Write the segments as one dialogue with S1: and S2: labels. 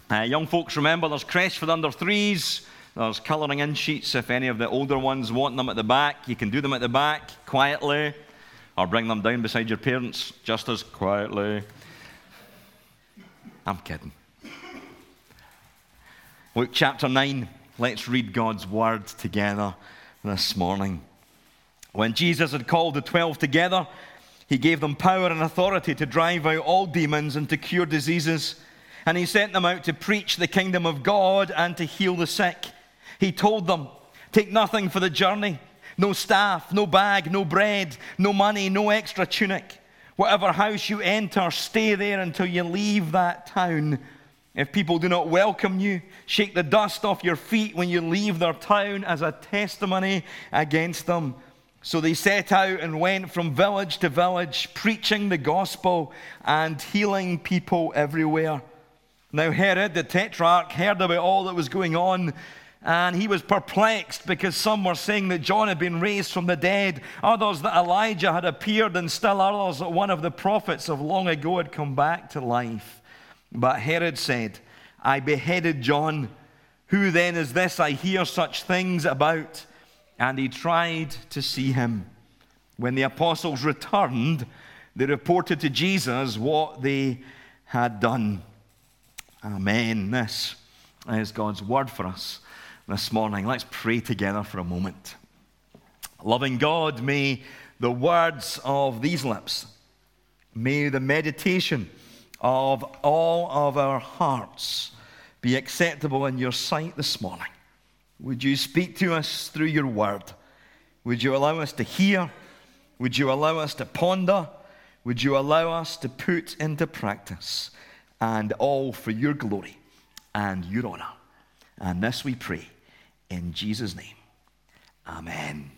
S1: Young folks, remember there's creche for the under threes. There's colouring in sheets if any of the older ones want them at the back. You can do them at the back quietly, or bring them down beside your parents just as quietly. I'm kidding. Luke chapter 9. Let's read God's word together this morning. When Jesus had called the 12 together, he gave them power and authority to drive out all demons and to cure diseases. And he sent them out to preach the kingdom of God and to heal the sick. He told them, take nothing for the journey. No staff, no bag, no bread, no money, no extra tunic. Whatever house you enter, stay there until you leave that town. If people do not welcome you, shake the dust off your feet when you leave their town as a testimony against them. So they set out and went from village to village, preaching the gospel and healing people everywhere. Now Herod the Tetrarch heard about all that was going on, and he was perplexed because some were saying that John had been raised from the dead, others that Elijah had appeared, and still others that one of the prophets of long ago had come back to life. But Herod said, I beheaded John. Who then is this I hear such things about? And he tried to see him. When the apostles returned, they reported to Jesus what they had done. Amen. This is God's word for us this morning. Let's pray together for a moment. Loving God, may the words of these lips, may the meditation of all of our hearts be acceptable in your sight this morning. Would you speak to us through your word? Would you allow us to hear? Would you allow us to ponder? Would you allow us to put into practice? And all for your glory and your honor. And this we pray in Jesus' name. Amen.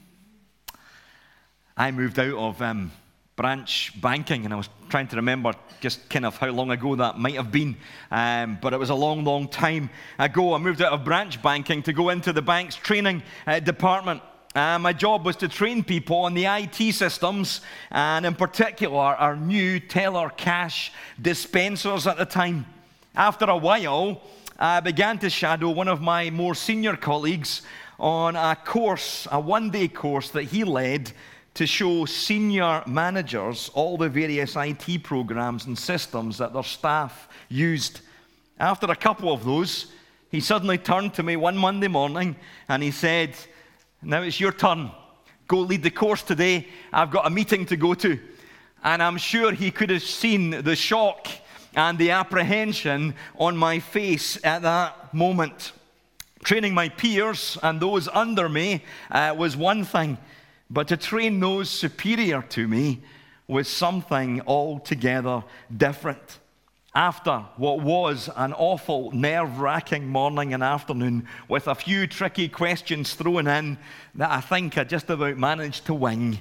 S1: I moved out of branch banking, and I was trying to remember just kind of how long ago that might have been, but it was a long, long time ago. I moved out of branch banking to go into the bank's training department. My job was to train people on the IT systems, and in particular our new teller cash dispensers at the time. After a while, I began to shadow one of my more senior colleagues on a course, a one-day course that he led to show senior managers all the various IT programs and systems that their staff used. After a couple of those, he suddenly turned to me one Monday morning and he said, now it's your turn. Go lead the course today. I've got a meeting to go to. And I'm sure he could have seen the shock and the apprehension on my face at that moment. Training my peers and those under me was one thing, but to train those superior to me was something altogether different. After what was an awful, nerve-wracking morning and afternoon with a few tricky questions thrown in that I think I just about managed to wing,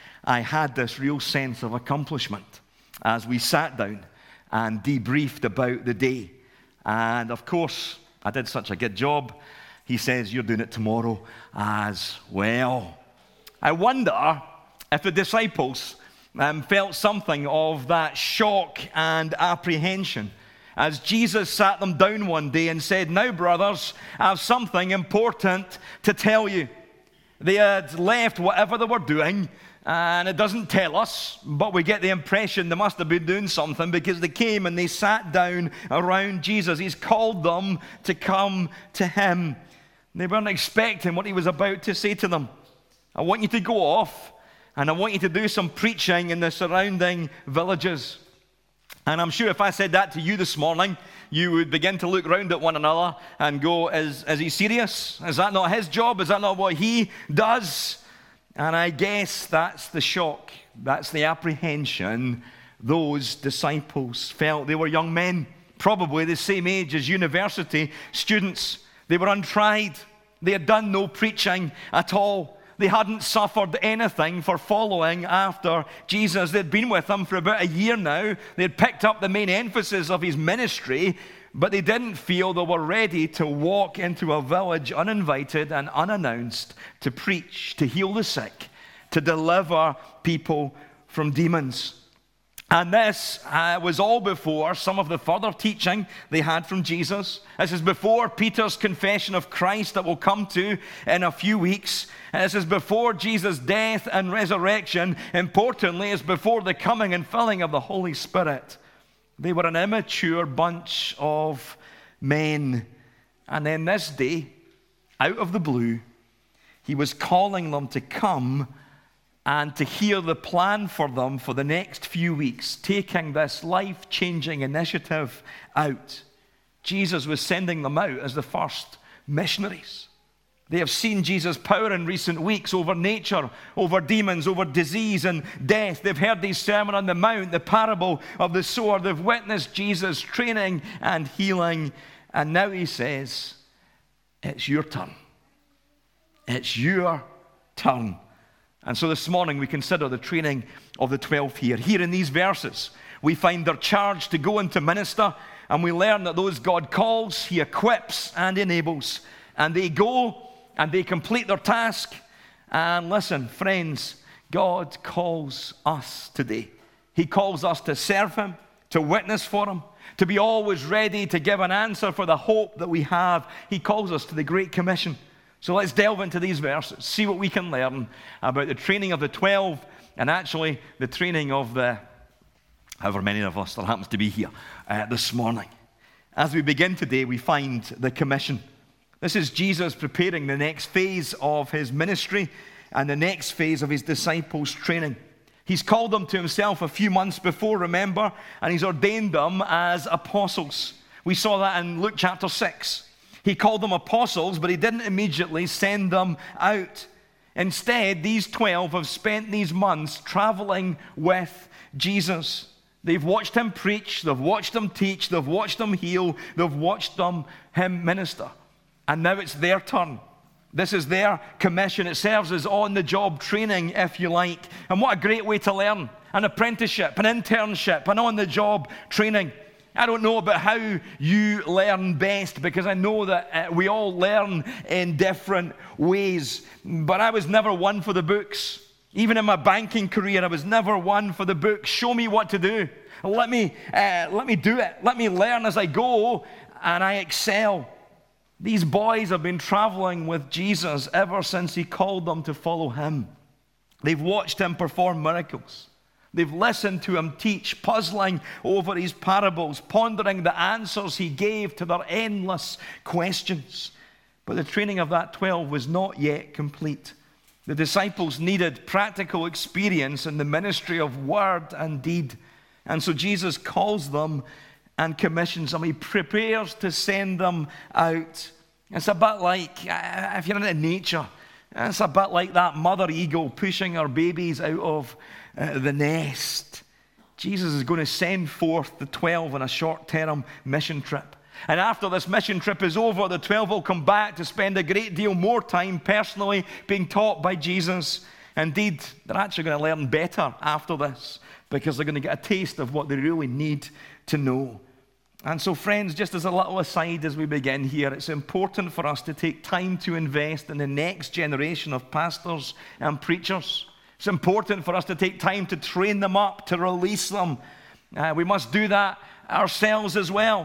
S1: I had this real sense of accomplishment as we sat down and debriefed about the day. And of course, I did such a good job. He says, you're doing it tomorrow as well. I wonder if the disciples felt something of that shock and apprehension as Jesus sat them down one day and said, now, brothers, I have something important to tell you. They had left whatever they were doing, and it doesn't tell us, but we get the impression they must have been doing something because they came and they sat down around Jesus. He's called them to come to him. They weren't expecting what he was about to say to them. I want you to go off, and I want you to do some preaching in the surrounding villages. And I'm sure if I said that to you this morning, you would begin to look round at one another and go, is he serious? Is that not his job? Is that not what he does? And I guess that's the shock, that's the apprehension those disciples felt. They were young men, probably the same age as university students. They were untried. They had done no preaching at all. They hadn't suffered anything for following after Jesus. They'd been with him for about a year now. They'd picked up the main emphasis of his ministry, but they didn't feel they were ready to walk into a village uninvited and unannounced to preach, to heal the sick, to deliver people from demons. And this was all before some of the further teaching they had from Jesus. This is before Peter's confession of Christ that we'll come to in a few weeks. And this is before Jesus' death and resurrection. Importantly, it's before the coming and filling of the Holy Spirit. They were an immature bunch of men. And then this day, out of the blue, he was calling them to come and to hear the plan for them for the next few weeks, taking this life-changing initiative out. Jesus was sending them out as the first missionaries. They have seen Jesus' power in recent weeks over nature, over demons, over disease and death. They've heard his Sermon on the Mount, the parable of the sower. They've witnessed Jesus training and healing. And now he says, it's your turn. It's your turn. And so this morning we consider the training of the 12 here. Here in these verses, we find their charge to go and to minister, and we learn that those God calls, he equips and enables. And they go and they complete their task. And listen, friends, God calls us today. He calls us to serve him, to witness for him, to be always ready to give an answer for the hope that we have. He calls us to the Great Commission. So let's delve into these verses, see what we can learn about the training of the 12 and actually the training of the however many of us there happens to be here this morning. As we begin today, we find the commission. This is Jesus preparing the next phase of his ministry and the next phase of his disciples' training. He's called them to himself a few months before, remember, and he's ordained them as apostles. We saw that in Luke chapter 6. He called them apostles, but he didn't immediately send them out. Instead, these 12 have spent these months traveling with Jesus. They've watched him preach, they've watched him teach, they've watched him heal, they've watched him minister. And now it's their turn. This is their commission. It serves as on-the-job training, if you like. And what a great way to learn. An apprenticeship, an internship, an on-the-job training. I don't know about how you learn best, because I know that we all learn in different ways. But I was never one for the books. Even in my banking career, I was never one for the books. Show me what to do. Let me do it. Let me learn as I go, and I excel. These boys have been traveling with Jesus ever since he called them to follow him. They've watched him perform miracles. They've listened to him teach, puzzling over his parables, pondering the answers he gave to their endless questions. But the training of that 12 was not yet complete. The disciples needed practical experience in the ministry of word and deed. And so Jesus calls them and commissions them. He prepares to send them out. It's a bit like, if you're into nature, it's a bit like that mother eagle pushing her babies out of the nest. Jesus is going to send forth the 12 on a short-term mission trip. And after this mission trip is over, the 12 will come back to spend a great deal more time personally being taught by Jesus. Indeed, they're actually going to learn better after this, because they're going to get a taste of what they really need to know. And so, friends, just as a little aside as we begin here, it's important for us to take time to invest in the next generation of pastors and preachers. It's important for us to take time to train them up, to release them. We must do that ourselves as well.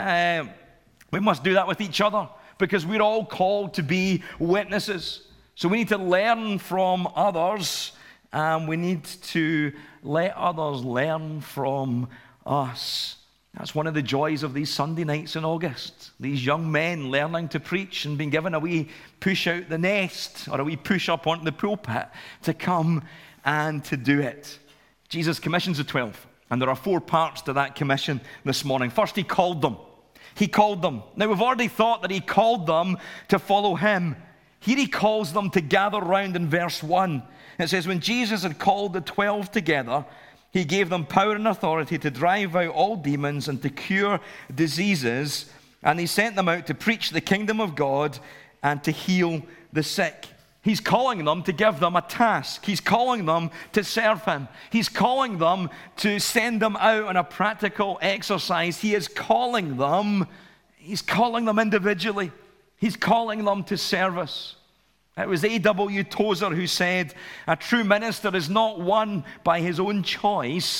S1: We must do that with each other, because we're all called to be witnesses. So we need to learn from others, and we need to let others learn from us. That's one of the joys of these Sunday nights in August. These young men learning to preach and being given a wee push out the nest or a wee push up onto the pulpit to come and to do it. Jesus commissions the 12, and there are 4 parts to that commission this morning. First, he called them. He called them. Now, we've already thought that he called them to follow him. Here he calls them to gather round in verse 1. It says, when Jesus had called the 12 together, he gave them power and authority to drive out all demons and to cure diseases. And he sent them out to preach the kingdom of God and to heal the sick. He's calling them to give them a task. He's calling them to serve him. He's calling them to send them out on a practical exercise. He is calling them. He's calling them individually. He's calling them to service. It was A.W. Tozer who said, a true minister is not one by his own choice,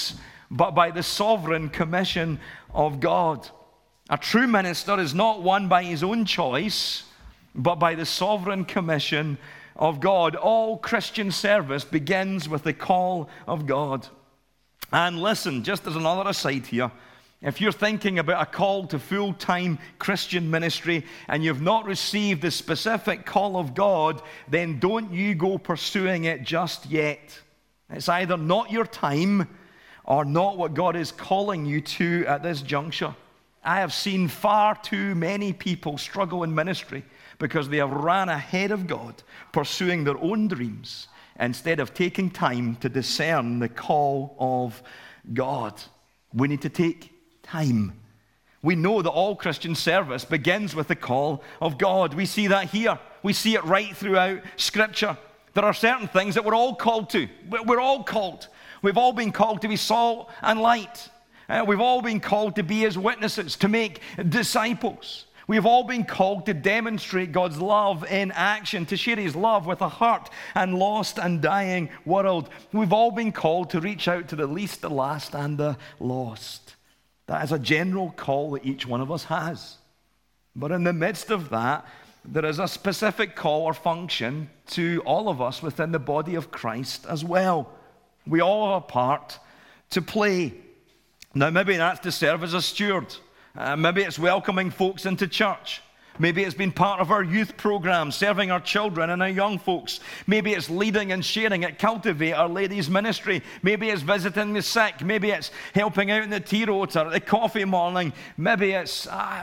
S1: but by the sovereign commission of God. A true minister is not one by his own choice, but by the sovereign commission of God. All Christian service begins with the call of God. And listen, just as another aside here, if you're thinking about a call to full-time Christian ministry and you've not received the specific call of God, then don't you go pursuing it just yet. It's either not your time or not what God is calling you to at this juncture. I have seen far too many people struggle in ministry because they have ran ahead of God, pursuing their own dreams, instead of taking time to discern the call of God. We need to take time. We know that all Christian service begins with the call of God. We see that here. We see it right throughout Scripture. There are certain things that we're all called to. We're all called. We've all been called to be salt and light. We've all been called to be His witnesses, to make disciples. We've all been called to demonstrate God's love in action, to share His love with a hurt and lost and dying world. We've all been called to reach out to the least, the last, and the lost. That is a general call that each one of us has. But in the midst of that, there is a specific call or function to all of us within the body of Christ as well. We all have a part to play. Now, maybe that's to serve as a steward. Maybe it's welcoming folks into church. Maybe it's been part of our youth program, serving our children and our young folks. Maybe it's leading and sharing at Cultivate, our ladies' ministry. Maybe it's visiting the sick. Maybe it's helping out in the tea rota, at the coffee morning. Maybe it's,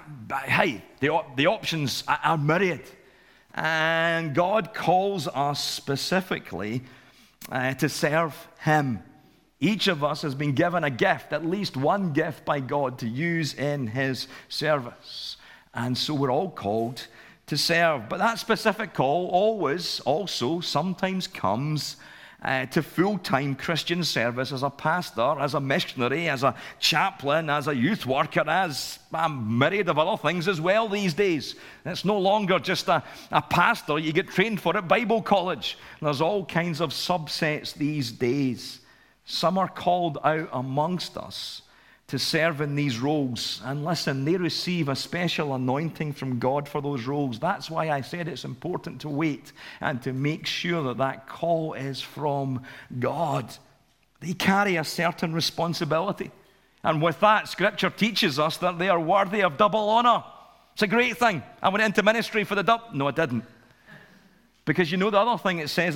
S1: the options are myriad. And God calls us specifically to serve Him. Each of us has been given a gift, at least one gift by God to use in His service. And so we're all called to serve. But that specific call always, also, sometimes comes to full-time Christian service as a pastor, as a missionary, as a chaplain, as a youth worker, as a myriad of other things as well these days. It's no longer just a pastor you get trained for at Bible college. There's all kinds of subsets these days. Some are called out amongst us to serve in these roles. And listen, they receive a special anointing from God for those roles. That's why I said it's important to wait and to make sure that that call is from God. They carry a certain responsibility. And with that, Scripture teaches us that they are worthy of double honor. It's a great thing. I went into ministry for the double. No, I didn't. Because you know the other thing it says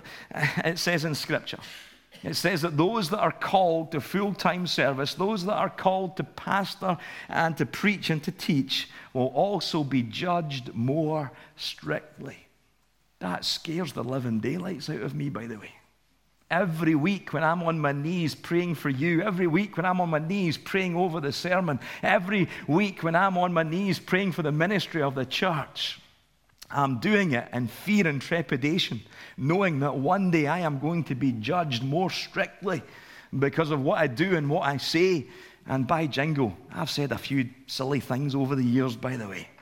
S1: in Scripture. It says that those that are called to full-time service, those that are called to pastor and to preach and to teach, will also be judged more strictly. That scares the living daylights out of me, by the way. Every week when I'm on my knees praying for you, every week when I'm on my knees praying over the sermon, every week when I'm on my knees praying for the ministry of the church, I'm doing it in fear and trepidation, knowing that one day I am going to be judged more strictly because of what I do and what I say. And by jingo, I've said a few silly things over the years, by the way.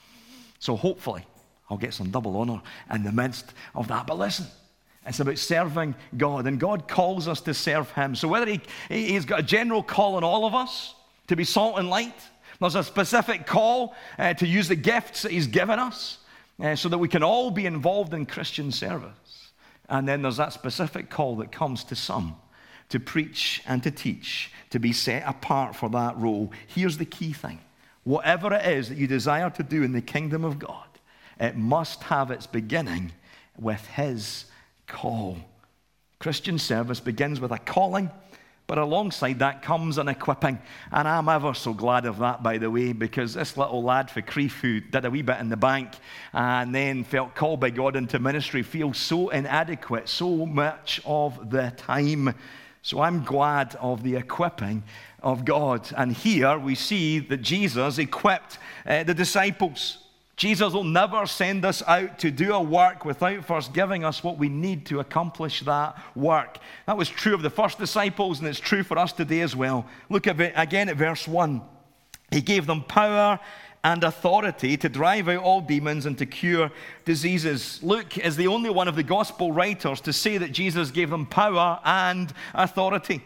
S1: So hopefully, I'll get some double honor in the midst of that. But listen, it's about serving God, and God calls us to serve Him. So whether He's got a general call on all of us to be salt and light, there's a specific call to use the gifts that He's given us, so that we can all be involved in Christian service. And then there's that specific call that comes to some to preach and to teach, to be set apart for that role. Here's the key thing. Whatever it is that you desire to do in the kingdom of God, it must have its beginning with His call. Christian service begins with a calling, but alongside that comes an equipping. And I'm ever so glad of that, by the way, because this little lad for Crieff who did a wee bit in the bank and then felt called by God into ministry feels so inadequate so much of the time. So I'm glad of the equipping of God. And here we see that Jesus equipped the disciples. Jesus will never send us out to do a work without first giving us what we need to accomplish that work. That was true of the first disciples, and it's true for us today as well. Look at it again at verse 1. He gave them power and authority to drive out all demons and to cure diseases. Luke is the only one of the gospel writers to say that Jesus gave them power and authority.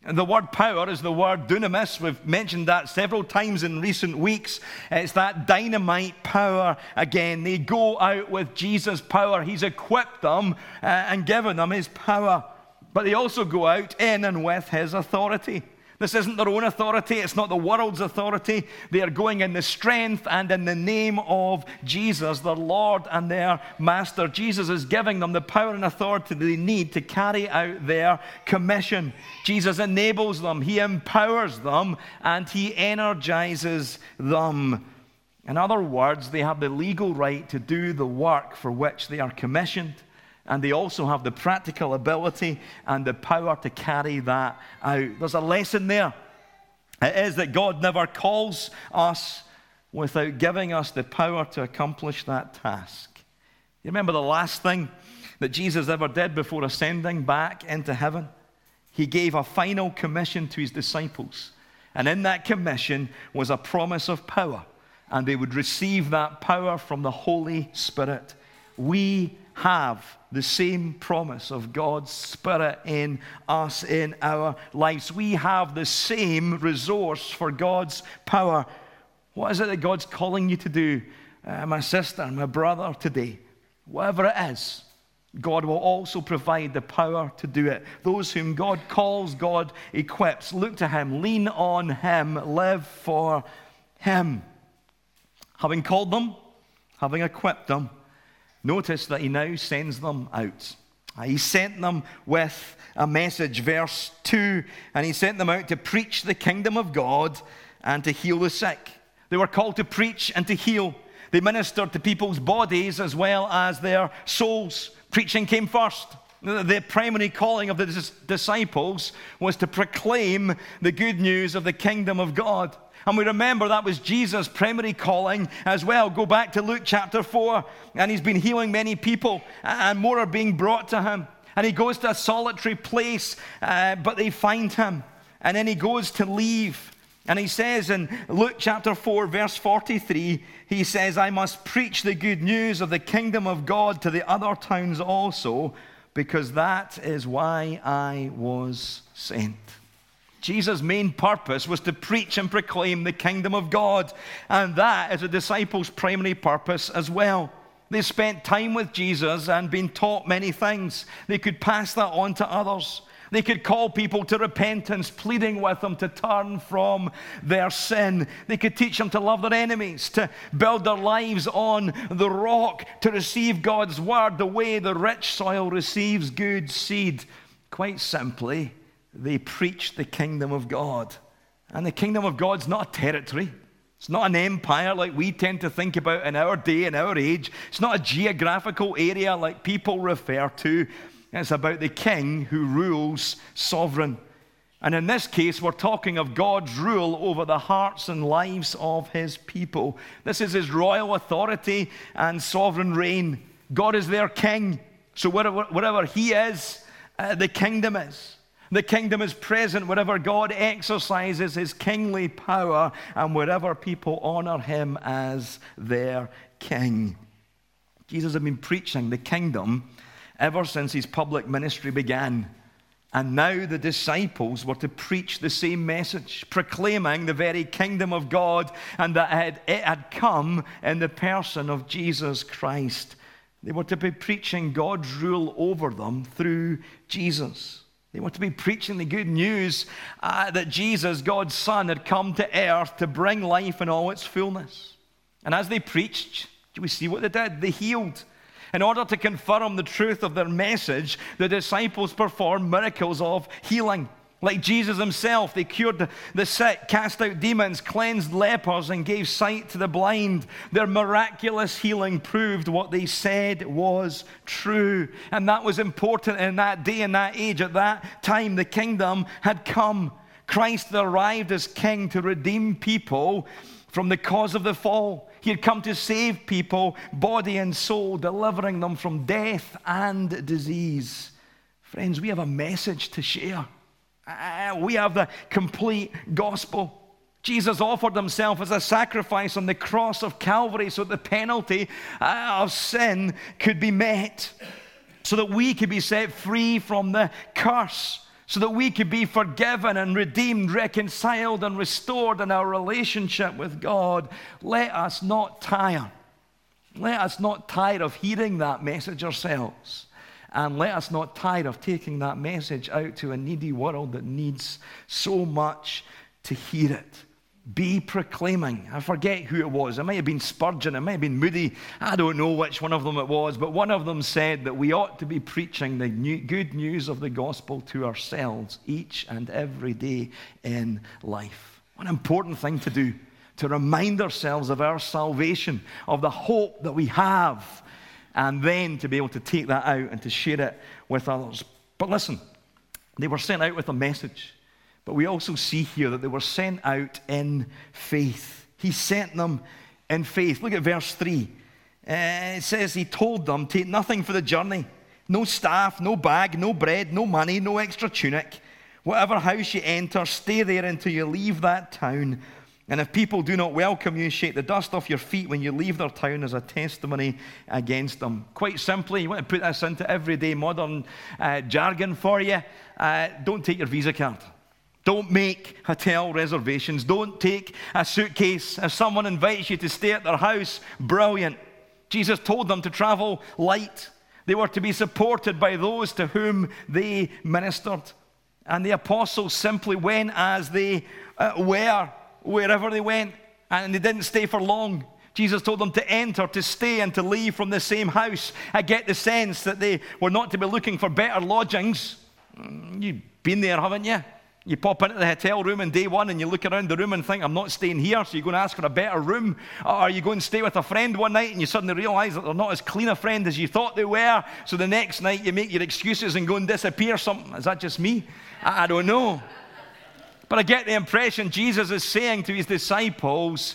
S1: And the word power is the word dunamis. We've mentioned that several times in recent weeks. It's that dynamite power again. They go out with Jesus' power. He's equipped them and given them his power. But they also go out in and with his authority. This isn't their own authority. It's not the world's authority. They are going in the strength and in the name of Jesus, their Lord and their Master. Jesus is giving them the power and authority they need to carry out their commission. Jesus enables them. He empowers them and he energizes them. In other words, they have the legal right to do the work for which they are commissioned. And they also have the practical ability and the power to carry that out. There's a lesson there. It is that God never calls us without giving us the power to accomplish that task. You remember the last thing that Jesus ever did before ascending back into heaven? He gave a final commission to his disciples. And in that commission was a promise of power. And they would receive that power from the Holy Spirit. We have the same promise of God's Spirit in us, in our lives. We have the same resource for God's power. What is it that God's calling you to do, my sister, my brother, today? Whatever it is, God will also provide the power to do it. Those whom God calls, God equips. Look to him, lean on him, live for him. Having called them, having equipped them, notice that he now sends them out. He sent them with a message, verse 2, and he sent them out to preach the kingdom of God and to heal the sick. They were called to preach and to heal. They ministered to people's bodies as well as their souls. Preaching came first. The primary calling of the disciples was to proclaim the good news of the kingdom of God. And we remember that was Jesus' primary calling as well. Go back to Luke chapter 4, and he's been healing many people, and more are being brought to him. And he goes to a solitary place, but they find him. And then he goes to leave. And he says in Luke chapter 4, verse 43, he says, I must preach the good news of the kingdom of God to the other towns also, because that is why I was sent. Jesus' main purpose was to preach and proclaim the kingdom of God. And that is a disciple's primary purpose as well. They spent time with Jesus and been taught many things. They could pass that on to others. They could call people to repentance, pleading with them to turn from their sin. They could teach them to love their enemies, to build their lives on the rock, to receive God's word the way the rich soil receives good seed. Quite simply, they preached the kingdom of God. And the kingdom of God's not a territory. It's not an empire like we tend to think about in our day and our age. It's not a geographical area like people refer to. It's about the king who rules sovereign. And in this case, we're talking of God's rule over the hearts and lives of his people. This is his royal authority and sovereign reign. God is their king. So wherever he is, the kingdom is. The kingdom is present wherever God exercises his kingly power and wherever people honor him as their king. Jesus had been preaching the kingdom ever since his public ministry began. And now the disciples were to preach the same message, proclaiming the very kingdom of God, and that it had come in the person of Jesus Christ. They were to be preaching God's rule over them through Jesus. They were to be preaching the good news that Jesus, God's Son, had come to earth to bring life in all its fullness. And as they preached, do we see what they did? They healed. In order to confirm the truth of their message, the disciples performed miracles of healing. Like Jesus himself, they cured the sick, cast out demons, cleansed lepers, and gave sight to the blind. Their miraculous healing proved what they said was true. And that was important in that day and that age. At that time, the kingdom had come. Christ had arrived as king to redeem people from the cause of the fall. He had come to save people, body and soul, delivering them from death and disease. Friends, we have a message to share. We have the complete gospel. Jesus offered himself as a sacrifice on the cross of Calvary so that the penalty of sin could be met, so that we could be set free from the curse, so that we could be forgiven and redeemed, reconciled and restored in our relationship with God. Let us not tire. Let us not tire of hearing that message ourselves. And let us not tire of taking that message out to a needy world that needs so much to hear it. Be proclaiming. I forget who it was. It might have been Spurgeon. It might have been Moody. I don't know which one of them it was. But one of them said that we ought to be preaching the good news of the gospel to ourselves each and every day in life. What an important thing to do, to remind ourselves of our salvation, of the hope that we have, and then to be able to take that out and to share it with others. But listen, they were sent out with a message. But we also see here that they were sent out in faith. He sent them in faith. Look at verse 3. It says he told them, take nothing for the journey. No staff, no bag, no bread, no money, no extra tunic. Whatever house you enter, stay there until you leave that town. And if people do not welcome you, shake the dust off your feet when you leave their town as a testimony against them. Quite simply, you want to put this into everyday modern jargon for you, don't take your Visa card. Don't make hotel reservations. Don't take a suitcase. If someone invites you to stay at their house, brilliant. Jesus told them to travel light. They were to be supported by those to whom they ministered. And the apostles simply went as they were, wherever they went. And they didn't stay for long. Jesus told them to enter, to stay, and to leave from the same house. I get the sense that they were not to be looking for better lodgings. You've been there, haven't you? You pop into the hotel room on day one and you look around the room and think, I'm not staying here, so you're going to ask for a better room. Or you go and stay with a friend one night and you suddenly realize that they're not as clean a friend as you thought they were. So the next night you make your excuses and go and disappear. Is that just me? I don't know. But I get the impression Jesus is saying to his disciples,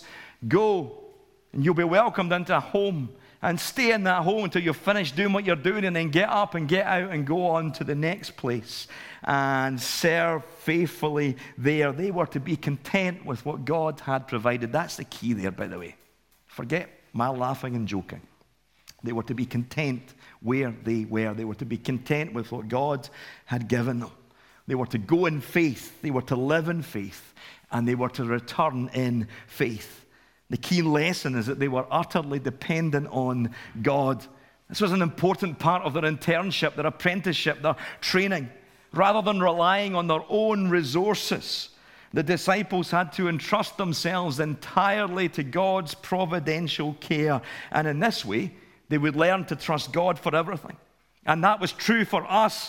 S1: go and you'll be welcomed into a home. And stay in that home until you're finished doing what you're doing, and then get up and get out and go on to the next place and serve faithfully there. They were to be content with what God had provided. That's the key there, by the way. Forget my laughing and joking. They were to be content where they were. They were to be content with what God had given them. They were to go in faith. They were to live in faith. And they were to return in faith. The key lesson is that they were utterly dependent on God. This was an important part of their internship, their apprenticeship, their training. Rather than relying on their own resources, the disciples had to entrust themselves entirely to God's providential care. And in this way, they would learn to trust God for everything. And that was true for us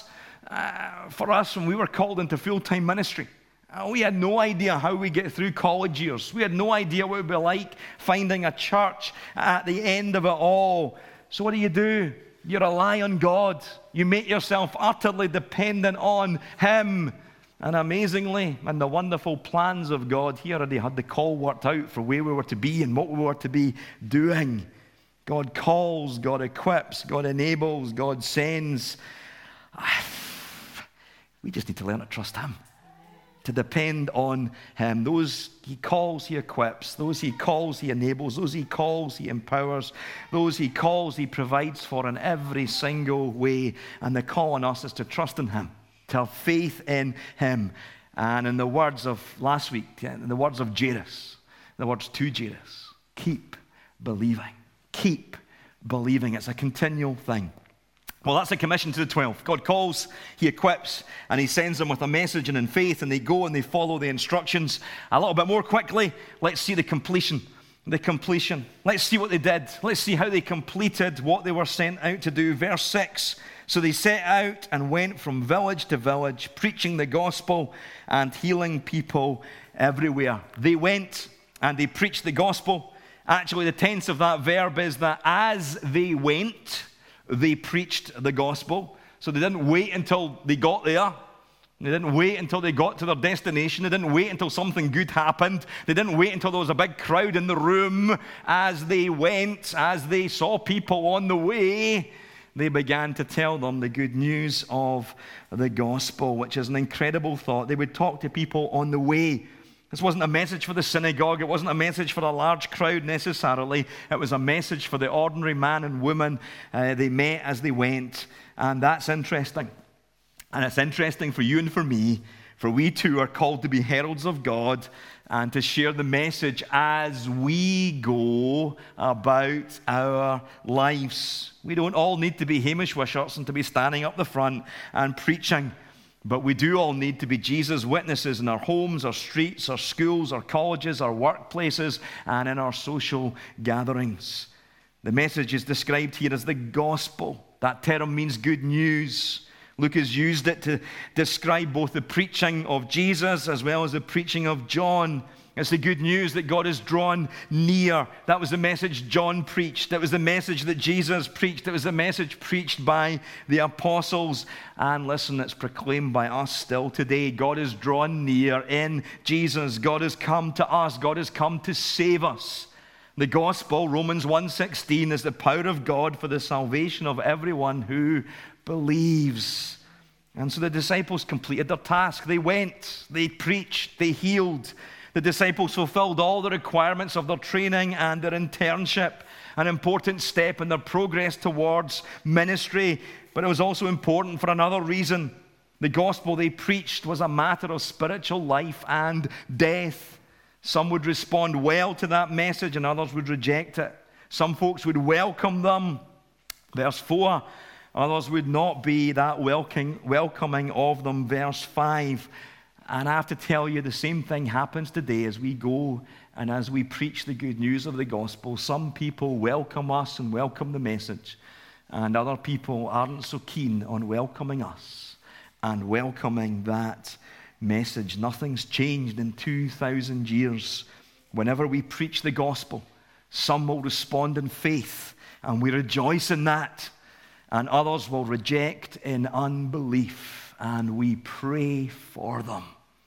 S1: when we were called into full-time ministry. We had no idea how we get through college years. We had no idea what it would be like finding a church at the end of it all. So what do? You rely on God. You make yourself utterly dependent on Him. And amazingly, in the wonderful plans of God, He already had the call worked out for where we were to be and what we were to be doing. God calls, God equips, God enables, God sends. We just need to learn to trust Him. To depend on Him. Those He calls, He equips. Those He calls, He enables. Those He calls, He empowers. Those He calls, He provides for in every single way. And the call on us is to trust in Him, to have faith in Him. And in the words of last week, in the words of Jairus, the words to Jairus, keep believing. Keep believing. It's a continual thing. Well, that's a commission to the 12. God calls, He equips, and He sends them with a message and in faith, and they go and they follow the instructions. A little bit more quickly, let's see the completion. Let's see what they did. Let's see how they completed what they were sent out to do. Verse 6, so they set out and went from village to village, preaching the gospel and healing people everywhere. They went and they preached the gospel. Actually, the tense of that verb is that as they went, they preached the gospel. So they didn't wait until they got there. They didn't wait until they got to their destination. They didn't wait until something good happened. They didn't wait until there was a big crowd in the room. As they went, as they saw people on the way, they began to tell them the good news of the gospel, which is an incredible thought. They would talk to people on the way. This wasn't a message for the synagogue. It wasn't a message for a large crowd necessarily. It was a message for the ordinary man and woman they met as they went. And that's interesting. And it's interesting for you and for me, for we too are called to be heralds of God and to share the message as we go about our lives. We don't all need to be Hamish Wisharts and to be standing up the front and preaching, but we do all need to be Jesus witnesses in our homes, our streets, our schools, our colleges, our workplaces, and in our social gatherings. The message is described here as the gospel. That term means good news. Luke has used it to describe both the preaching of Jesus as well as the preaching of John. It's the good news that God is drawn near. That was the message John preached. That was the message that Jesus preached. It was the message preached by the apostles. And listen, it's proclaimed by us still today. God is drawn near in Jesus. God has come to us. God has come to save us. The gospel, Romans 1:16, is the power of God for the salvation of everyone who believes. And so the disciples completed their task. They went, they preached, they healed. The disciples fulfilled all the requirements of their training and their internship, an important step in their progress towards ministry. But it was also important for another reason. The gospel they preached was a matter of spiritual life and death. Some would respond well to that message and others would reject it. Some folks would welcome them. Verse 4. Others would not be that welcoming of them. Verse 5. And I have to tell you, the same thing happens today as we go and as we preach the good news of the gospel. Some people welcome us and welcome the message, and other people aren't so keen on welcoming us and welcoming that message. Nothing's changed in 2,000 years. Whenever we preach the gospel, some will respond in faith, and we rejoice in that. And others will reject in unbelief, and we pray for them.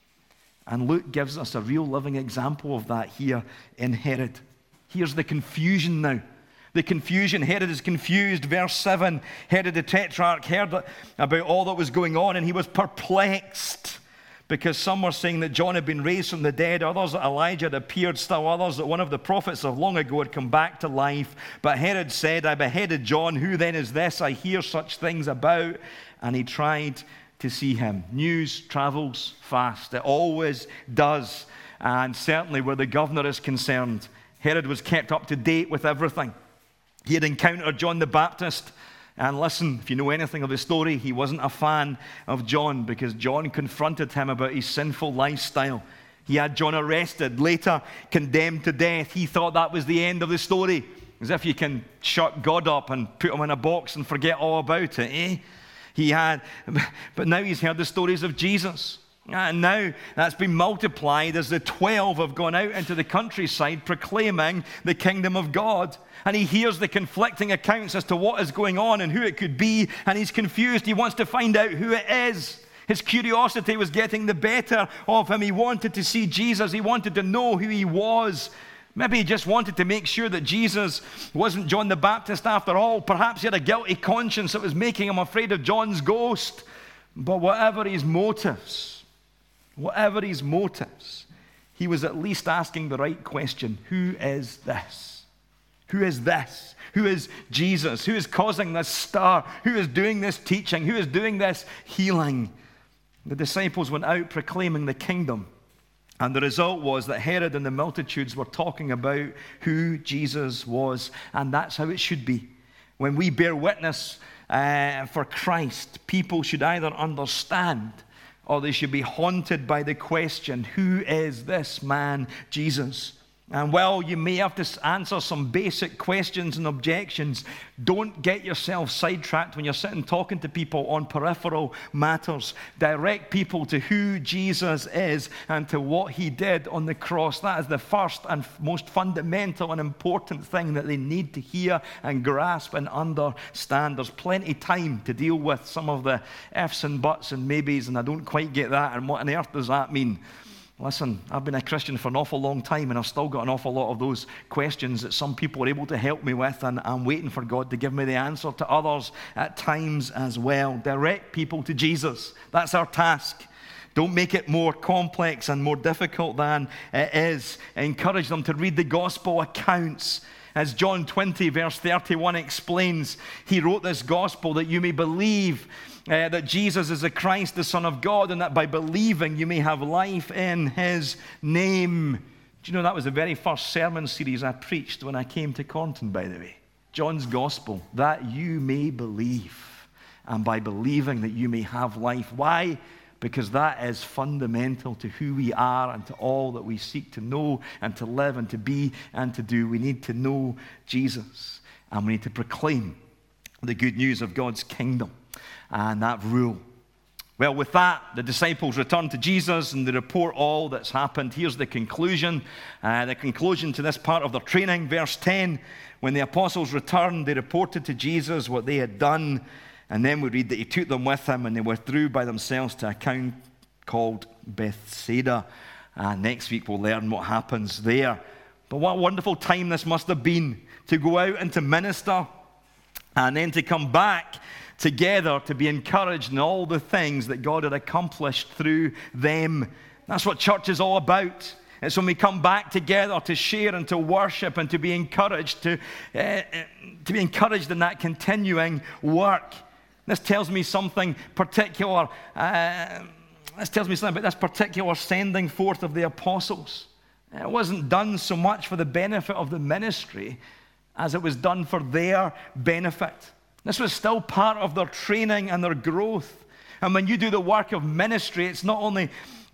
S1: And Luke gives us a real living example of that here in Herod. Here's the confusion now. The confusion. Herod is confused. Verse 7, Herod the Tetrarch heard about all that was going on, and he was perplexed, because some were saying that John had been raised from the dead, others that Elijah had appeared, still others that one of the prophets of long ago had come back to life. But Herod said, I beheaded John. Who then is this I hear such things about? And he tried to see him. News travels fast. It always does. And certainly where the governor is concerned, Herod was kept up to date with everything. He had encountered John the Baptist. And listen, if you know anything of the story, he wasn't a fan of John because John confronted him about his sinful lifestyle. He had John arrested, later condemned to death. He thought that was the end of the story. As if you can shut God up and put him in a box and forget all about it, eh? But now he's heard the stories of Jesus. And now that's been multiplied as the 12 have gone out into the countryside proclaiming the kingdom of God. And he hears the conflicting accounts as to what is going on and who it could be. And he's confused. He wants to find out who it is. His curiosity was getting the better of him. He wanted to see Jesus. He wanted to know who he was. Maybe he just wanted to make sure that Jesus wasn't John the Baptist after all. Perhaps he had a guilty conscience that was making him afraid of John's ghost. But whatever his motives, he was at least asking the right question. Who is this? Who is this? Who is Jesus? Who is causing this stir? Who is doing this teaching? Who is doing this healing? The disciples went out proclaiming the kingdom. And the result was that Herod and the multitudes were talking about who Jesus was. And that's how it should be. When we bear witness for Christ, people should either understand or they should be haunted by the question, who is this man, Jesus? And while you may have to answer some basic questions and objections, don't get yourself sidetracked when you're sitting talking to people on peripheral matters. Direct people to who Jesus is and to what he did on the cross. That is the first and most fundamental and important thing that they need to hear and grasp and understand. There's plenty of time to deal with some of the ifs and buts and maybes, and I don't quite get that, and what on earth does that mean? Listen, I've been a Christian for an awful long time, and I've still got an awful lot of those questions that some people are able to help me with, and I'm waiting for God to give me the answer to others at times as well. Direct people to Jesus. That's our task. Don't make it more complex and more difficult than it is. Encourage them to read the gospel accounts. As John 20, verse 31 explains, he wrote this gospel that you may believe that Jesus is the Christ, the Son of God, and that by believing you may have life in his name. Do you know that was the very first sermon series I preached when I came to Cornton, by the way? John's Gospel, that you may believe, and by believing that you may have life. Why? Because that is fundamental to who we are and to all that we seek to know and to live and to be and to do. We need to know Jesus, and we need to proclaim the good news of God's kingdom and that rule. Well, with that, the disciples return to Jesus and they report all that's happened. Here's the conclusion to this part of their training. Verse 10, when the apostles returned, they reported to Jesus what they had done. And then we read that he took them with him and they withdrew by themselves to a town called Bethsaida. Next week we'll learn what happens there. But what a wonderful time this must have been to go out and to minister and then to come back together to be encouraged in all the things that God had accomplished through them. That's what church is all about. It's when we come back together to share and to worship and to be encouraged, to be encouraged in that continuing work. This tells me something particular. This tells me something about this particular sending forth of the apostles. It wasn't done so much for the benefit of the ministry as it was done for their benefit. This was still part of their training and their growth. And when you do the work of ministry, it not only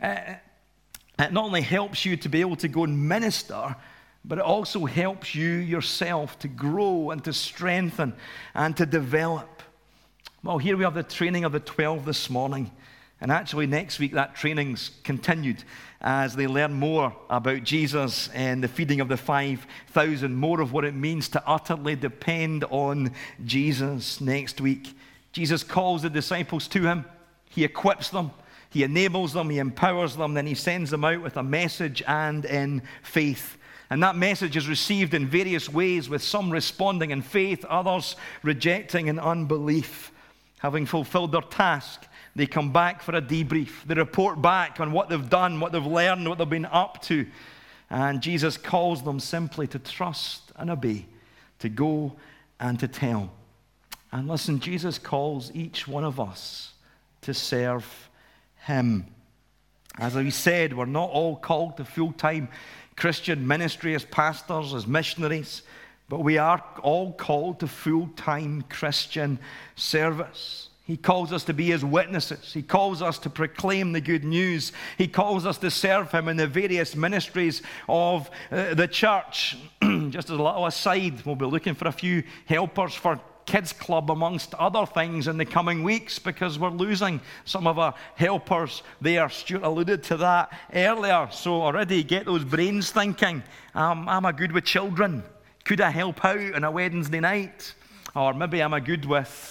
S1: helps you to be able to go and minister, but it also helps you yourself to grow and to strengthen and to develop. Well, here we have the training of the 12 this morning. And actually next week that training's continued as they learn more about Jesus and the feeding of the 5,000, more of what it means to utterly depend on Jesus next week. Jesus calls the disciples to him. He equips them. He enables them. He empowers them. Then he sends them out with a message and in faith. And that message is received in various ways, with some responding in faith, others rejecting in unbelief. Having fulfilled their task, they come back for a debrief. They report back on what they've done, what they've learned, what they've been up to. And Jesus calls them simply to trust and obey, to go and to tell. And listen, Jesus calls each one of us to serve him. As we said, we're not all called to full-time Christian ministry as pastors, as missionaries, but we are all called to full-time Christian service. He calls us to be his witnesses. He calls us to proclaim the good news. He calls us to serve him in the various ministries of the church. Just as a little aside, we'll be looking for a few helpers for Kids Club, amongst other things, in the coming weeks, because we're losing some of our helpers there. Stuart alluded to that earlier. So already get those brains thinking, am I good with children? Could I help out on a Wednesday night? Or maybe I'm a good with...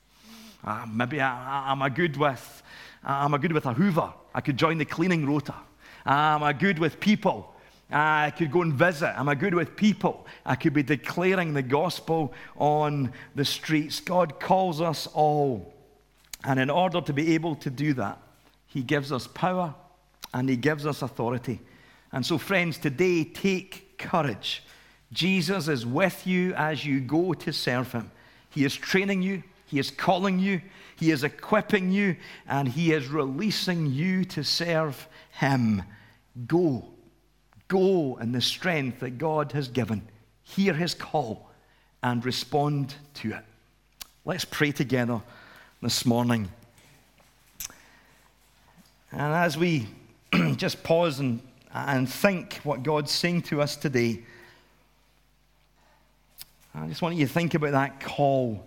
S1: Maybe I'm a good with a Hoover. I could join the cleaning rota. I'm a good with people. I could go and visit. I'm a good with people. I could be declaring the gospel on the streets. God calls us all. And in order to be able to do that, he gives us power and he gives us authority. And so, friends, today, take courage. Jesus is with you as you go to serve him. He is training you. He is calling you, he is equipping you, and he is releasing you to serve him. Go. Go in the strength that God has given. Hear his call and respond to it. Let's pray together this morning. And as we just pause and think what God's saying to us today, I just want you to think about that call.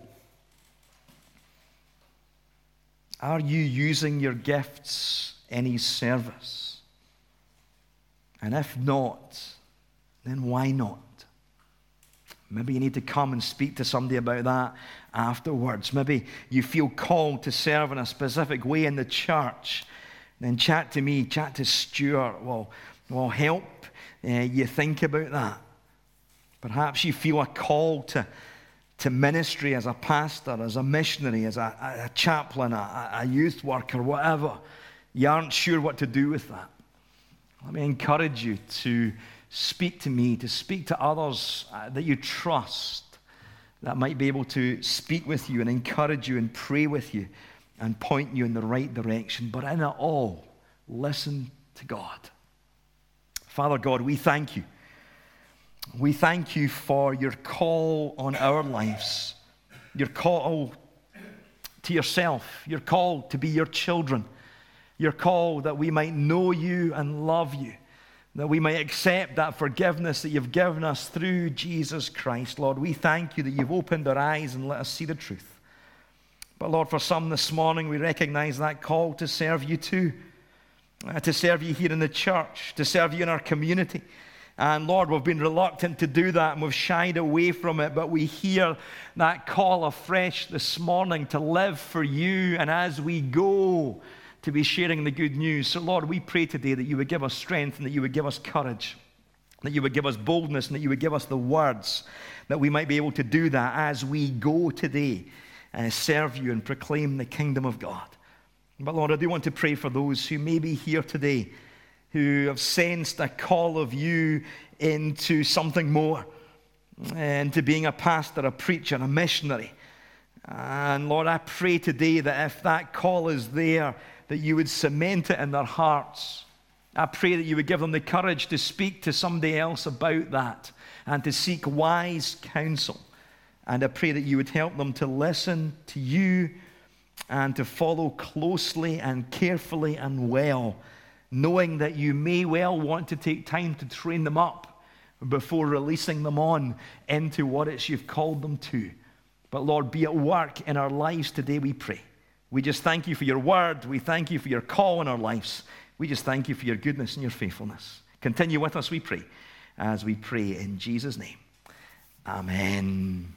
S1: Are you using your gifts in his service? And if not, then why not? Maybe you need to come and speak to somebody about that afterwards. Maybe you feel called to serve in a specific way in the church. Then chat to me, chat to Stuart. Will help you think about that. Perhaps you feel a call to ministry as a pastor, as a missionary, as a chaplain, a youth worker, whatever. You aren't sure what to do with that. Let me encourage you to speak to me, to speak to others that you trust, that might be able to speak with you and encourage you and pray with you and point you in the right direction. But in it all, listen to God. Father God, we thank you. We thank you for your call on our lives, your call to yourself, your call to be your children, your call that we might know you and love you, that we might accept that forgiveness that you've given us through Jesus Christ. Lord, we thank you that you've opened our eyes and let us see the truth. But Lord, for some this morning, we recognize that call to serve you too, to serve you here in the church, to serve you in our community. And Lord, we've been reluctant to do that and we've shied away from it, but we hear that call afresh this morning to live for you and as we go to be sharing the good news. So Lord, we pray today that you would give us strength and that you would give us courage, that you would give us boldness and that you would give us the words that we might be able to do that as we go today and serve you and proclaim the kingdom of God. But Lord, I do want to pray for those who may be here today who have sensed a call of you into something more, into being a pastor, a preacher, a missionary. And Lord, I pray today that if that call is there, that you would cement it in their hearts. I pray that you would give them the courage to speak to somebody else about that and to seek wise counsel. And I pray that you would help them to listen to you and to follow closely and carefully and well, knowing that you may well want to take time to train them up before releasing them on into what it's you've called them to. But Lord, be at work in our lives today, we pray. We just thank you for your word. We thank you for your call in our lives. We just thank you for your goodness and your faithfulness. Continue with us, we pray, as we pray in Jesus' name. Amen.